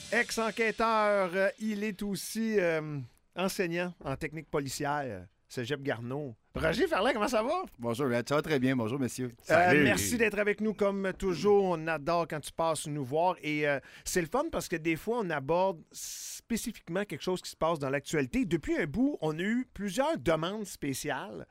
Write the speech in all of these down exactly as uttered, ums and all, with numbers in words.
Ex-enquêteur, euh, il est aussi euh, enseignant en technique policière, Cégep Garneau. Roger Ferland, comment ça va? Bonjour, ça va très bien. Bonjour, messieurs. Euh, merci d'être avec nous comme toujours. On adore quand tu passes nous voir. Et euh, c'est le fun parce que des fois, on aborde spécifiquement quelque chose qui se passe dans l'actualité. Depuis un bout, on a eu plusieurs demandes spéciales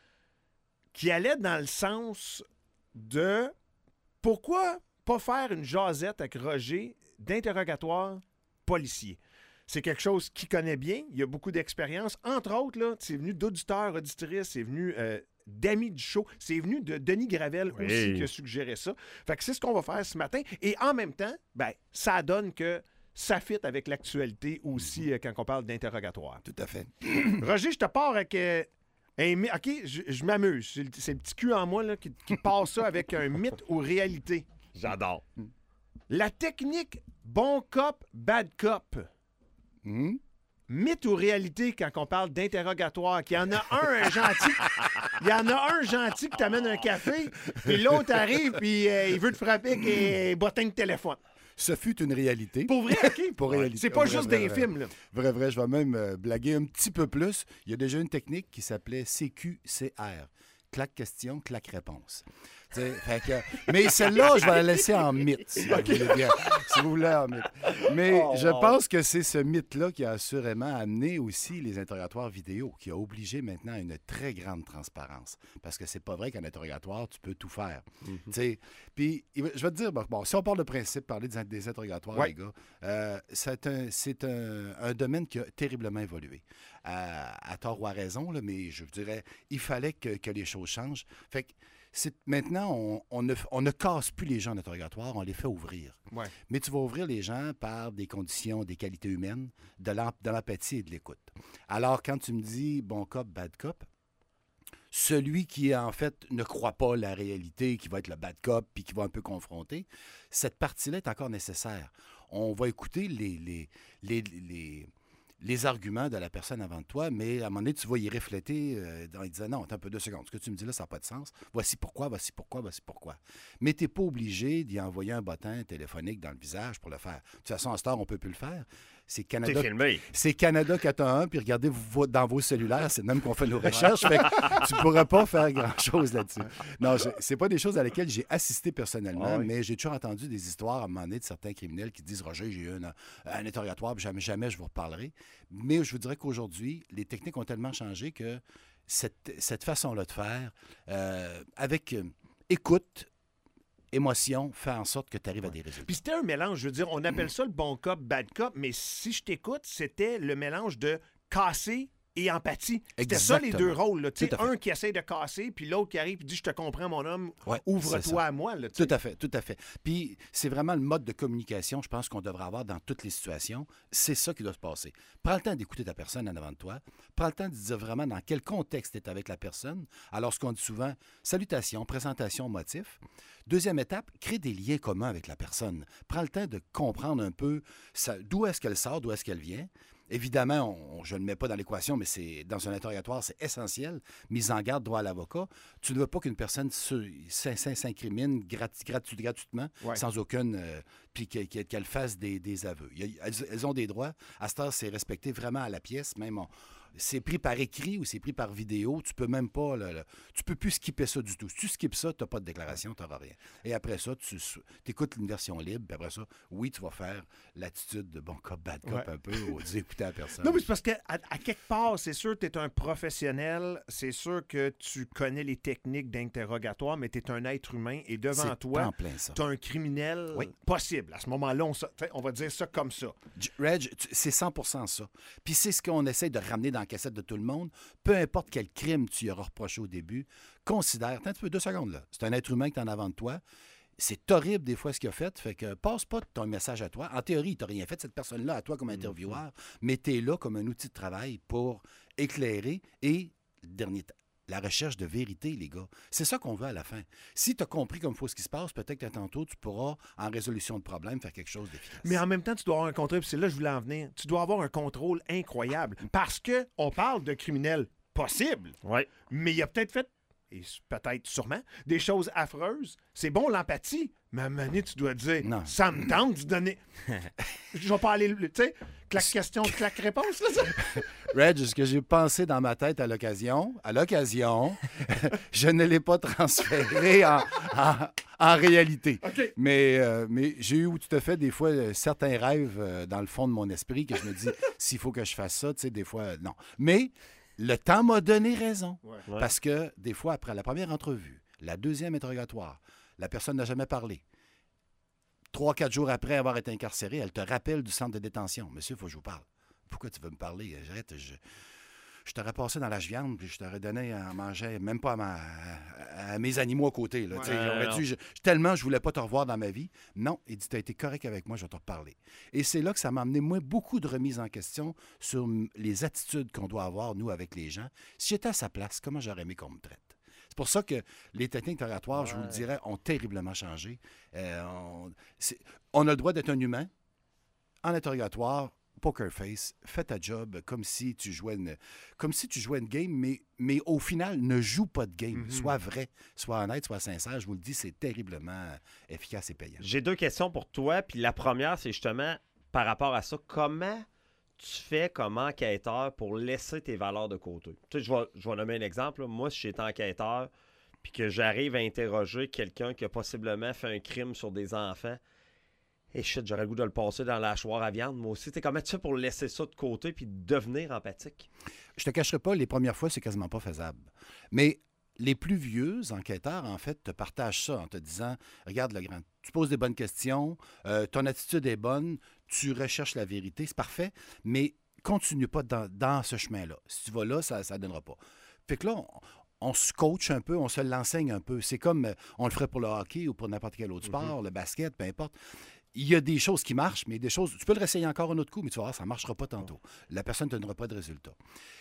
qui allaient dans le sens de pourquoi pas faire une jasette avec Roger d'interrogatoire policier. C'est quelque chose qu'il connaît bien. Il a beaucoup d'expérience. Entre autres, là, c'est venu d'auditeurs, auditrices, c'est venu euh, d'amis du show, c'est venu de Denis Gravel oui. aussi qui a suggéré ça. Fait que c'est ce qu'on va faire ce matin. Et en même temps, ben, ça donne que ça fit avec l'actualité aussi mm-hmm. euh, quand on parle d'interrogatoire. Tout à fait. Roger, je te pars avec... Euh, un, OK, je, je m'amuse. C'est le, c'est le petit cul en moi là, qui, qui passe ça avec un mythe ou réalité. J'adore. La technique bon cop, bad cop. Mmh. Mythe ou réalité quand on parle d'interrogatoire, qu'il y en a un, un gentil, il y en a un gentil qui t'amène un café, puis l'autre arrive, puis euh, il veut te frapper avec un bottin de téléphone. Ce fut une réalité. Pour vrai, OK? Pour réalité. C'est pas vrai, juste vrai, des vrai. films, là. Vrai, vrai, je vais même euh, blaguer un petit peu plus. Il y a déjà une technique qui s'appelait C Q C R. Claque question, claque réponse. Fait que, mais celle-là, je vais la laisser en mythe, si vous voulez bien. Si vous voulez en mythe. Mais oh, je wow. pense que c'est ce mythe-là qui a assurément amené aussi les interrogatoires vidéo, qui a obligé maintenant une très grande transparence. Parce que c'est pas vrai qu'en interrogatoire, tu peux tout faire. Mm-hmm. Puis, je vais te dire, bon, si on parle de principe, parler des, des interrogatoires, ouais. les gars, euh, c'est, un, c'est un, un domaine qui a terriblement évolué. À, à tort ou à raison, là, mais je vous dirais, il fallait que, que les choses changent. Fait que c'est, maintenant, on, on, ne, on ne casse plus les gens en interrogatoire, on les fait ouvrir. Ouais. Mais tu vas ouvrir les gens par des conditions, des qualités humaines, de, l'emp- de l'empathie et de l'écoute. Alors, quand tu me dis bon cop, bad cop, celui qui, en fait, ne croit pas la réalité, qui va être le bad cop, puis qui va un peu confronter, cette partie-là est encore nécessaire. On va écouter les... les, les, les les arguments de la personne avant de toi, mais à un moment donné, tu vas y refléter euh, en disant « Non, attends un peu, deux secondes. Ce que tu me dis là, ça n'a pas de sens. Voici pourquoi, voici pourquoi, voici pourquoi. » Mais tu n'es pas obligé d'y envoyer un bottin téléphonique dans le visage pour le faire. De toute façon, à cette heure, on ne peut plus le faire. C'est Canada, T'es filmé. C'est Canada quatre un un, puis regardez vous, dans vos cellulaires, c'est même qu'on fait nos recherches. Fait que tu ne pourras pas faire grand-chose là-dessus. Non, je, c'est pas des choses à lesquelles j'ai assisté personnellement, ah oui. mais j'ai toujours entendu des histoires à un moment donné de certains criminels qui disent « Roger, j'ai eu un, un interrogatoire, puis jamais, jamais je vous reparlerai. » Mais je vous dirais qu'aujourd'hui, les techniques ont tellement changé que cette, cette façon-là de faire, euh, avec euh, écoute, émotion, fait en sorte que tu arrives ouais. à des résultats. Puis c'était un mélange, je veux dire, on appelle ça le bon cop, bad cop, mais si je t'écoute, c'était le mélange de casser et empathie. C'était Exactement. Ça les deux rôles. Là. Un qui essaie de casser, puis l'autre qui arrive et dit « Je te comprends, mon homme, ouais, ouvre-toi à moi. » Tout à fait, tout à fait. Puis c'est vraiment le mode de communication, je pense, qu'on devrait avoir dans toutes les situations. C'est ça qui doit se passer. Prends le temps d'écouter ta personne en avant de toi. Prends le temps de dire vraiment dans quel contexte tu es avec la personne. Alors, ce qu'on dit souvent, salutations, présentation, motif. Deuxième étape, crée des liens communs avec la personne. Prends le temps de comprendre un peu ça, d'où est-ce qu'elle sort, d'où est-ce qu'elle vient. Évidemment, on, je ne le mets pas dans l'équation, mais c'est dans un interrogatoire, c'est essentiel. Mise en garde, droit à l'avocat. Tu ne veux pas qu'une personne se, s'incrimine gratu, gratu, gratuitement, ouais. sans aucune... Euh, puis qu'elle, qu'elle fasse des, des aveux. Il y a, elles, elles ont des droits. À cette heure, c'est respecté vraiment à la pièce. Même on, c'est pris par écrit ou c'est pris par vidéo. Tu peux même pas... Le, le, tu peux plus skipper ça du tout. Si tu skippes ça, tu n'as pas de déclaration, tu n'auras rien. Et après ça, tu écoutes une version libre. Puis après ça, oui, tu vas faire l'attitude de bon cop, bad cop ouais. un peu, ou d'écouter la personne. Non, mais c'est parce qu'à à quelque part, c'est sûr que tu es un professionnel. C'est sûr que tu connais les techniques d'interrogatoire, mais tu es un être humain. Et devant c'est toi, tu as un criminel oui. possible. À ce moment-là, on, on va dire ça comme ça. Reg, c'est cent pour cent ça. Puis c'est ce qu'on essaie de ramener dans la cassette de tout le monde. Peu importe quel crime tu y auras reproché au début, considère, attends un petit peu, deux secondes là, c'est un être humain qui est en avant de toi. C'est horrible des fois ce qu'il a fait, fait que passe pas ton message à toi. En théorie, il t'a rien fait, cette personne-là, à toi comme intervieweur, mm-hmm. mais t'es là comme un outil de travail pour éclairer et, dernier temps, la recherche de vérité, les gars. C'est ça qu'on veut à la fin. Si tu as compris comme il faut ce qui se passe, peut-être que tantôt, tu pourras, en résolution de problème, faire quelque chose d'efficace. Mais en même temps, tu dois avoir un contrôle, puis c'est là que je voulais en venir, tu dois avoir un contrôle incroyable. Parce qu'on parle de criminels possibles, ouais. mais il a peut-être fait et peut-être sûrement, des choses affreuses. C'est bon l'empathie, mais à un moment donné, tu dois dire, non. ça me tente de donner... Je vais pas aller... Tu sais, claque question, claque réponse, là, ça. Reg, ce que j'ai pensé dans ma tête à l'occasion, à l'occasion, je ne l'ai pas transféré en, en, en réalité. Okay. Mais, euh, mais j'ai eu tout à fait des fois euh, certains rêves euh, dans le fond de mon esprit que je me dis, s'il faut que je fasse ça, tu sais, des fois, euh, non. Mais le temps m'a donné raison. Ouais. Ouais. Parce que des fois, après la première entrevue, la deuxième interrogatoire, la personne n'a jamais parlé. Trois, quatre jours après avoir été incarcérée, elle te rappelle du centre de détention. Monsieur, il faut que je vous parle. Pourquoi tu veux me parler? J'arrête, je, je t'aurais passé dans l'âge viande, puis je t'aurais donné à manger, même pas à, ma, à, à mes animaux à côté. Là, Ouais, j'aurais non. dû, je, tellement je voulais pas te revoir dans ma vie. Non, il dit, tu as été correct avec moi, je vais te reparler. Et c'est là que ça m'a amené, moi, beaucoup de remises en question sur m- les attitudes qu'on doit avoir, nous, avec les gens. Si j'étais à sa place, comment j'aurais aimé qu'on me traite? C'est pour ça que les techniques interrogatoires, je vous le Ouais. dirais, ont terriblement changé. Euh, on, c'est- on a le droit d'être un humain. En interrogatoire, poker face, fais ta job comme si tu jouais une, comme si tu jouais une game, mais, mais au final, ne joue pas de game. Mhm. Sois vrai, sois honnête, sois sincère. Je vous le dis, c'est terriblement efficace et payant. J'ai deux questions pour toi. Puis la première, c'est justement par rapport à ça. Comment tu fais comme enquêteur pour laisser tes valeurs de côté? Tu sais, je vais, je vais nommer un exemple. là. Moi, si j'étais enquêteur puis que j'arrive à interroger quelqu'un qui a possiblement fait un crime sur des enfants, et shit, j'aurais le goût de le passer dans la hachoir à viande. Moi aussi, tu sais, comment tu fais pour laisser ça de côté puis devenir empathique? Je te cacherai pas, les premières fois, c'est quasiment pas faisable. Mais les plus vieux enquêteurs, en fait, te partagent ça en te disant, regarde le grand, tu poses des bonnes questions, euh, ton attitude est bonne, tu recherches la vérité, c'est parfait, mais continue pas dans, dans ce chemin-là. Si tu vas là, ça ne donnera pas. Fait que là, on, on se coach un peu, on se l'enseigne un peu. C'est comme euh, on le ferait pour le hockey ou pour n'importe quel autre sport, le basket, peu importe. Il y a des choses qui marchent, mais des choses... Tu peux le réessayer encore un autre coup, mais tu vas voir, ça ne marchera pas tantôt. La personne ne te donnera pas de résultat.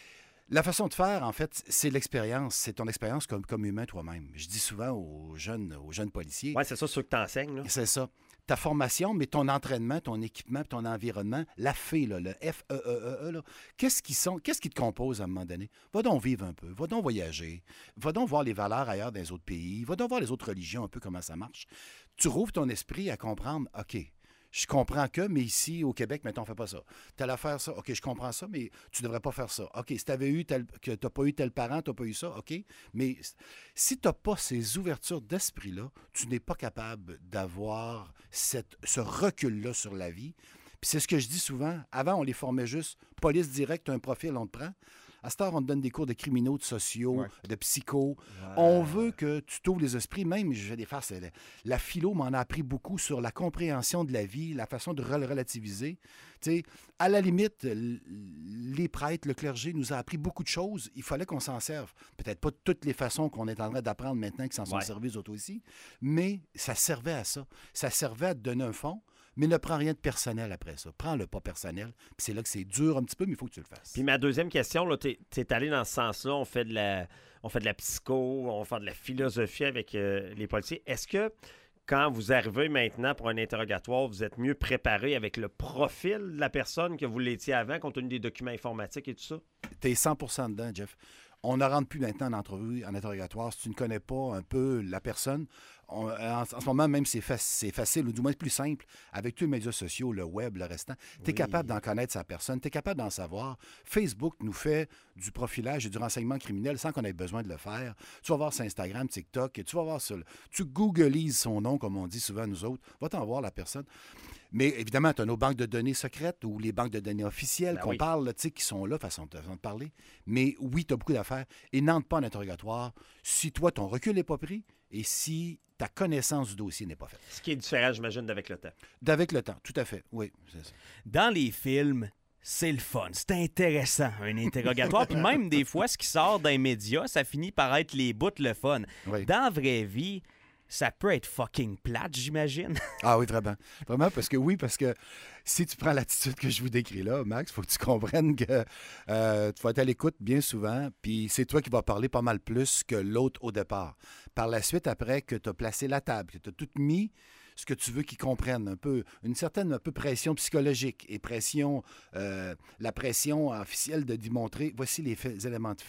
La façon de faire, en fait, c'est l'expérience. C'est ton expérience comme, comme humain toi-même. Je dis souvent aux jeunes, aux jeunes policiers, Ouais, c'est ça, ceux que tu enseignes. c'est ça. Ta formation, mais ton entraînement, ton équipement, ton environnement, la F E, là, le F E E E, E, là, qu'est-ce qui sont, qu'est-ce qui te compose à un moment donné? Va donc vivre un peu, va donc voyager, va donc voir les valeurs ailleurs dans les autres pays, va donc voir les autres religions un peu comment ça marche. Tu rouvres ton esprit à comprendre, OK, je comprends que, mais ici, au Québec, mettons, on ne fait pas ça. Tu allais faire ça. OK, je comprends ça, mais tu ne devrais pas faire ça. OK, si tu avais eu tel, que tu n'as pas eu tel parent, tu n'as pas eu ça, OK. Mais si tu n'as pas ces ouvertures d'esprit-là, tu n'es pas capable d'avoir cette, ce recul-là sur la vie. Puis c'est ce que je dis souvent. Avant, on les formait juste police directe, un profil, on te prend. À cette heure, on te donne des cours de criminaux, de sociaux, Ouais. de psycho. On veut que tu t'ouvres les esprits. Même, je vais les faire, c'est la, la philo m'en a appris beaucoup sur la compréhension de la vie, la façon de le relativiser. Tu sais, à la limite, l- les prêtres, le clergé nous a appris beaucoup de choses. Il fallait qu'on s'en serve. Peut-être pas de toutes les façons qu'on est en train d'apprendre maintenant qui s'en sont Ouais. servis aux autres aussi, mais ça servait à ça. Ça servait à te donner un fond, mais ne prends rien de personnel après ça. Prends-le pas personnel. Puis c'est là que c'est dur un petit peu, mais il faut que tu le fasses. Puis ma deuxième question, là, t'es, t'es allé dans ce sens-là, on fait de la on fait de la psycho, on fait de la philosophie avec euh, les policiers. Est-ce que quand vous arrivez maintenant pour un interrogatoire, vous êtes mieux préparé avec le profil de la personne que vous l'étiez avant, compte tenu des documents informatiques et tout ça? Tu es cent pour cent dedans, Jeff. On ne rentre plus maintenant en entrevue, en interrogatoire. Si tu ne connais pas un peu la personne, on- en, en ce moment, même, c'est, fa- c'est facile, ou du moins plus simple, avec tous les médias sociaux, le web, le restant. Tu es Oui. capable d'en connaître sa personne, tu es capable d'en savoir. Facebook nous fait du profilage et du renseignement criminel sans qu'on ait besoin de le faire. Tu vas voir sur Instagram, TikTok, et tu vas voir sur... le- Tu googlises son nom, comme on dit souvent nous autres. Va t'en voir la personne. Mais évidemment, tu as nos banques de données secrètes ou les banques de données officielles Ben qu'on oui. parle, là, tu sais, qui sont là, façon de, façon de parler. Mais oui, tu as beaucoup d'affaires. Et n'entre pas en interrogatoire si toi, ton recul n'est pas pris et si ta connaissance du dossier n'est pas faite. Ce qui est différent, j'imagine, d'avec le temps. D'avec le temps, tout à fait. Oui, c'est ça. Dans les films, c'est le fun, c'est intéressant, un interrogatoire. Puis même des fois, ce qui sort d'un média, ça finit par être les bouts le fun. Oui. Dans la vraie vie, ça peut être fucking plate, j'imagine. Ah oui, vraiment. Vraiment, parce que oui, parce que si tu prends l'attitude que je vous décris là, Max, il faut que tu comprennes que euh, tu vas être à l'écoute bien souvent, puis c'est toi qui vas parler pas mal plus que l'autre au départ. Par la suite, après que tu as placé la table, que tu as tout mis ce que tu veux qu'ils comprennent, un peu, une certaine un peu pression psychologique et pression, euh, la pression officielle de démontrer, voici les faits- éléments de fait.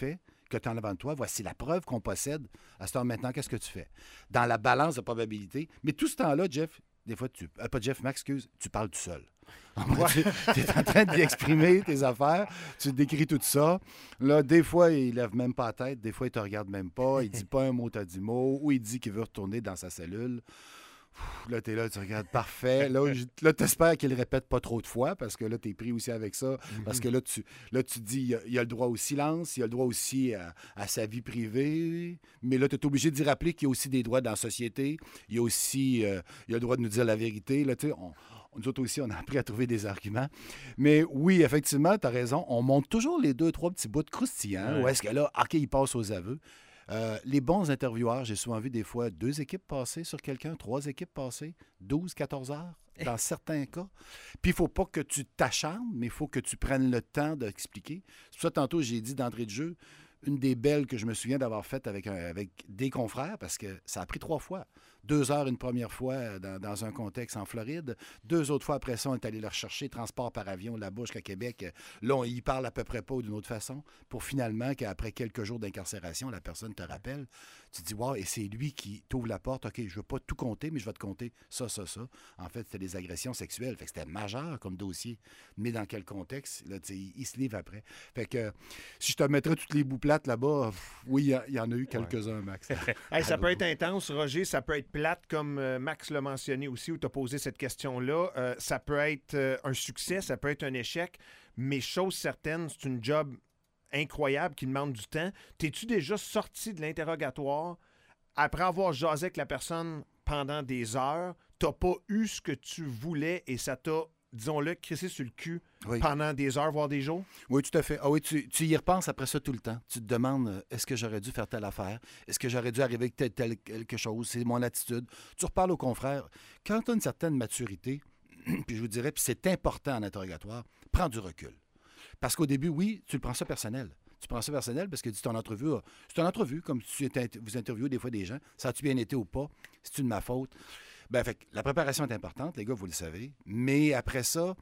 que tu as en avant de toi. Voici la preuve qu'on possède. À ce temps maintenant, qu'est-ce que tu fais? Dans la balance de probabilité. Mais tout ce temps-là, Jeff, des fois, tu... Euh, pas Jeff, Max, excuse, tu parles tout seul. Tu es en train d'y exprimer tes affaires, tu décris tout ça. Là, des fois, il lève même pas la tête, des fois, il te regarde même pas, il dit pas un mot, t'as dit mot, ou il dit qu'il veut retourner dans sa cellule. Pff, là, t'es là, tu regardes, parfait. Là, je- là t'espères qu'il le répète pas trop de fois, parce que là, t'es pris aussi avec ça. Parce que là, tu, là, tu dis, il a, il a le droit au silence, il a le droit aussi à, à sa vie privée. Mais là, tu es obligé d'y rappeler qu'il y a aussi des droits dans la société. Il y a aussi, euh, il a le droit de nous dire la vérité. Là, tu sais, on, nous autres aussi, on a appris à trouver des arguments. Mais oui, effectivement, tu as raison. On monte toujours les deux, trois petits bouts de croustillants. Ouais. Où est-ce que là, OK, il passe aux aveux. Euh, les bons intervieweurs, j'ai souvent vu des fois deux équipes passer sur quelqu'un, trois équipes passer, douze, quatorze heures dans certains cas. Puis il ne faut pas que tu t'acharnes, mais il faut que tu prennes le temps d'expliquer. C'est pour ça, tantôt, j'ai dit d'entrée de jeu, une des belles que je me souviens d'avoir faites avec, un- avec des confrères, parce que ça a pris trois fois. Deux heures une première fois dans, dans un contexte en Floride. Deux autres fois après ça, on est allé le rechercher, transport par avion là-bas jusqu'à Québec. Là, on y parle à peu près pas ou d'une autre façon, pour finalement qu'après quelques jours d'incarcération, la personne te rappelle. Tu te dis, wow, et c'est lui qui t'ouvre la porte. OK, je ne veux pas tout compter, mais je vais te compter ça, ça, ça. En fait, c'était des agressions sexuelles. Fait que c'était majeur comme dossier. Mais dans quel contexte? Là, tu sais, il, il se livre après. Fait que si je te mettrais toutes les bouts plates là-bas, pff, oui, il y a- il y, en a eu quelques-uns, Max. Hey, ça peut être intense, Roger. Ça peut être plate, comme euh, Max l'a mentionné aussi, où tu as posé cette question-là. Euh, ça peut être euh, un succès, ça peut être un échec. Mais chose certaine, c'est une job incroyable qui demande du temps. T'es-tu déjà sorti de l'interrogatoire après avoir jasé avec la personne pendant des heures? T'as pas eu ce que tu voulais et ça t'a, disons-le, crissé sur le cul Oui. pendant des heures, voire des jours? Oui, tout à fait. Ah oui, tu, tu y repenses après ça tout le temps. Tu te demandes, euh, est-ce que j'aurais dû faire telle affaire? Est-ce que j'aurais dû arriver avec tel, tel quelque chose? C'est mon attitude. Tu reparles aux confrères. Quand tu as une certaine maturité, puis je vous dirais, puis c'est important en interrogatoire, prends du recul. Parce qu'au début, oui, tu le prends ça personnel. Tu prends ça personnel parce que tu ton entrevue, a- c'est une entrevue, comme tu étais- vous interviewez des fois des gens. Ça a-tu bien été ou pas? C'est-tu de ma faute? Ben, fait que la préparation est importante, les gars, vous le savez. Mais après ça,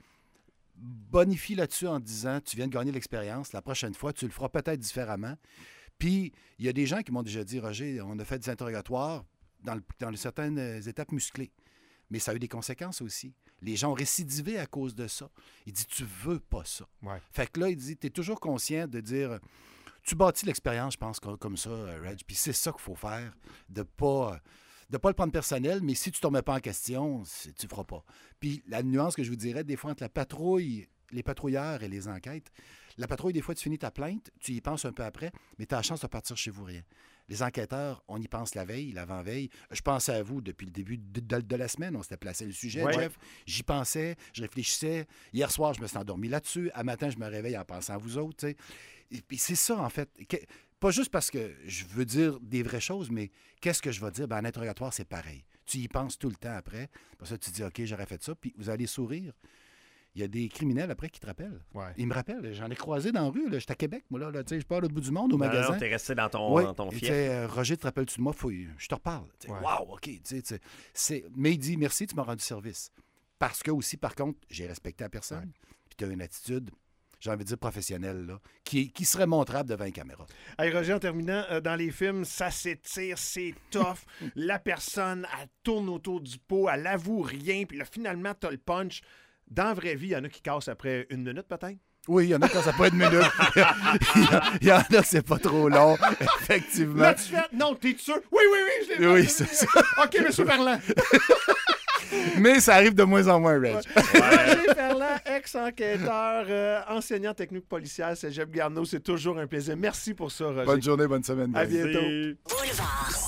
bonifie là-dessus en disant, tu viens de gagner l'expérience, la prochaine fois, tu le feras peut-être différemment. Puis, il y a des gens qui m'ont déjà dit, Roger, on a fait des interrogatoires dans, le- dans certaines étapes musclées. Mais ça a eu des conséquences aussi. Les gens ont récidivé à cause de ça. Il dit, tu veux pas ça. Ouais. Fait que là, il dit, tu es toujours conscient de dire, tu bâtis l'expérience, je pense, comme, comme ça, Reg. Puis c'est ça qu'il faut faire, de pas... de pas le prendre personnel, mais si tu ne te remets pas en question, c'est- tu ne feras pas. Puis la nuance que je vous dirais, des fois, entre la patrouille, les patrouilleurs et les enquêtes, la patrouille, des fois, tu finis ta plainte, tu y penses un peu après, mais tu as la chance de partir chez vous rien. Les enquêteurs, on y pense la veille, l'avant-veille. Je pensais à vous depuis le début de, de- de la semaine. On s'était placé le sujet, Ouais. Jeff. J'y pensais, je réfléchissais. Hier soir, je me suis endormi là-dessus. À matin, je me réveille en pensant à vous autres. tu sais. Et puis c'est ça, en fait. Que- pas juste parce que je veux dire des vraies choses, mais qu'est-ce que je vais dire? Ben, en interrogatoire, c'est pareil. Tu y penses tout le temps après. Pour ça, tu dis, OK, j'aurais fait ça. Puis vous allez sourire. Il y a des criminels après qui te rappellent. Ouais. Ils me rappellent. J'en ai croisé dans la rue. là. J'étais à Québec, moi. Là, là. Tu sais, je pars à l'autre bout du monde, au Non, magasin. non, t'es resté dans ton, Oui, dans ton il fief. disait, euh, Roger, te rappelles-tu de moi? Faut, je te reparle. Tu sais, Ouais. Wow, OK. tu sais, tu sais, c'est... Mais il dit, merci, tu m'as rendu service. Parce que aussi, par contre, j'ai respecté la personne. Ouais. Puis tu as une attitude, j'ai envie de dire professionnelle, là, qui, qui serait montrable devant une caméra. Hey Roger, en terminant, euh, dans les films, ça s'étire, c'est tough. La personne, elle tourne autour du pot, elle avoue rien, puis là, finalement, t'as le punch. Dans la vraie vie, il y en a qui cassent après une minute, peut-être? Oui, il y en a quand ça peut être une minute. Il y a- il y en a que c'est pas trop long, effectivement. Là, tu fais... Non, t'es sûr? Oui, oui, oui, je l'ai Oui, fait. c'est ça. OK, monsieur Ferland. Mais ça arrive de moins en moins, Reg. Roger Ferland, ex-enquêteur, euh, enseignant technique policière, Cégep Garneau. C'est toujours un plaisir. Merci pour ça, Roger. Bonne journée, bonne semaine. À guys. bientôt. C'est- Boulevard.